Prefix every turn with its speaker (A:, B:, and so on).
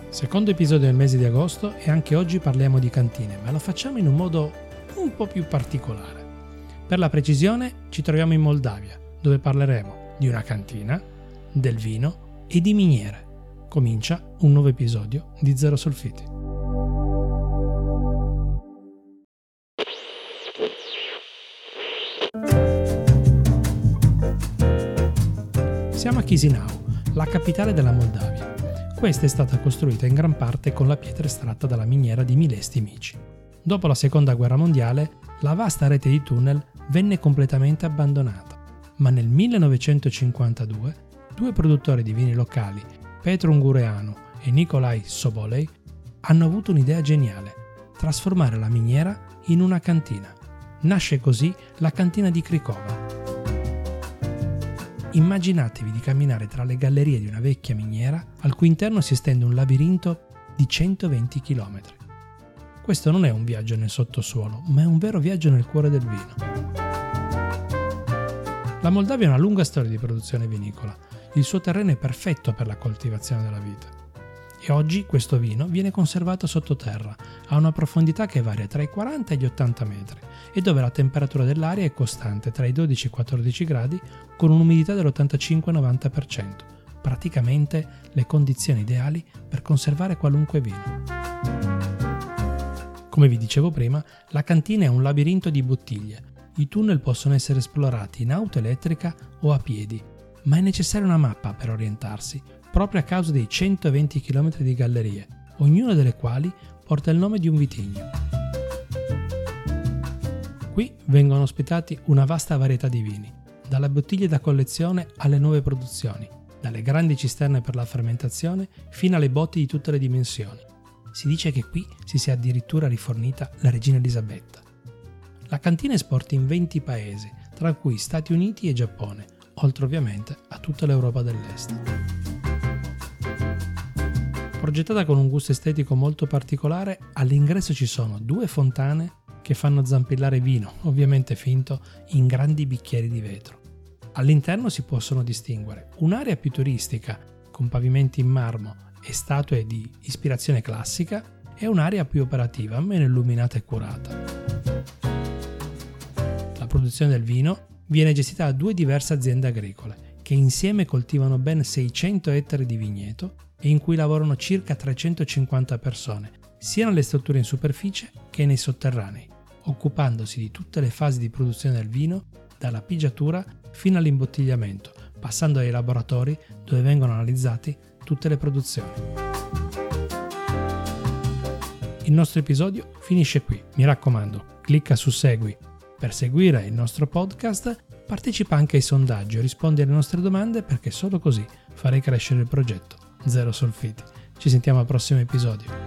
A: Secondo episodio del mese di agosto e anche oggi parliamo di cantine, ma lo facciamo in un modo un po' più particolare. Per la precisione ci troviamo in Moldavia, dove parleremo di una cantina, del vino e di miniere. Comincia un nuovo episodio di Zero Solfiti. Siamo a Chisinau, la capitale della Moldavia. Questa è stata costruita in gran parte con la pietra estratta dalla miniera di Milesti Mici. Dopo la Seconda Guerra Mondiale, la vasta rete di tunnel venne completamente abbandonata, ma nel 1952 due produttori di vini locali, Petru Ungureanu e Nicolae Sobolei, hanno avuto un'idea geniale: trasformare la miniera in una cantina. Nasce così la cantina di Cricova. Immaginatevi di camminare tra le gallerie di una vecchia miniera al cui interno si estende un labirinto di 120 km. Questo non è un viaggio nel sottosuolo, ma è un vero viaggio nel cuore del vino. La Moldavia ha una lunga storia di produzione vinicola. Il suo terreno è perfetto per la coltivazione della vite. E oggi questo vino viene conservato sottoterra, a una profondità che varia tra i 40 e gli 80 metri e dove la temperatura dell'aria è costante tra i 12 e i 14 gradi con un'umidità dell'85-90%, praticamente le condizioni ideali per conservare qualunque vino. Come vi dicevo prima, la cantina è un labirinto di bottiglie. I tunnel possono essere esplorati in auto elettrica o a piedi, ma è necessaria una mappa per orientarsi, proprio a causa dei 120 km di gallerie, ognuna delle quali porta il nome di un vitigno. Qui vengono ospitati una vasta varietà di vini, dalle bottiglie da collezione alle nuove produzioni, dalle grandi cisterne per la fermentazione fino alle botti di tutte le dimensioni. Si dice che qui si sia addirittura rifornita la regina Elisabetta. La cantina esporta in 20 paesi, tra cui Stati Uniti e Giappone, oltre ovviamente a tutta l'Europa dell'Est. Progettata con un gusto estetico molto particolare, all'ingresso ci sono due fontane che fanno zampillare vino, ovviamente finto, in grandi bicchieri di vetro. All'interno si possono distinguere un'area più turistica, con pavimenti in marmo e statue di ispirazione classica, e un'area più operativa, meno illuminata e curata. La produzione del vino viene gestita da due diverse aziende agricole, che insieme coltivano ben 600 ettari di vigneto e in cui lavorano circa 350 persone, sia nelle strutture in superficie che nei sotterranei, occupandosi di tutte le fasi di produzione del vino, dalla pigiatura fino all'imbottigliamento, passando ai laboratori dove vengono analizzati tutte le produzioni. Il nostro episodio finisce qui. Mi raccomando, clicca su Segui per seguire il nostro podcast, partecipa anche ai sondaggi o rispondi alle nostre domande, perché solo così farei crescere il progetto Zero Solfiti. Ci sentiamo al prossimo episodio.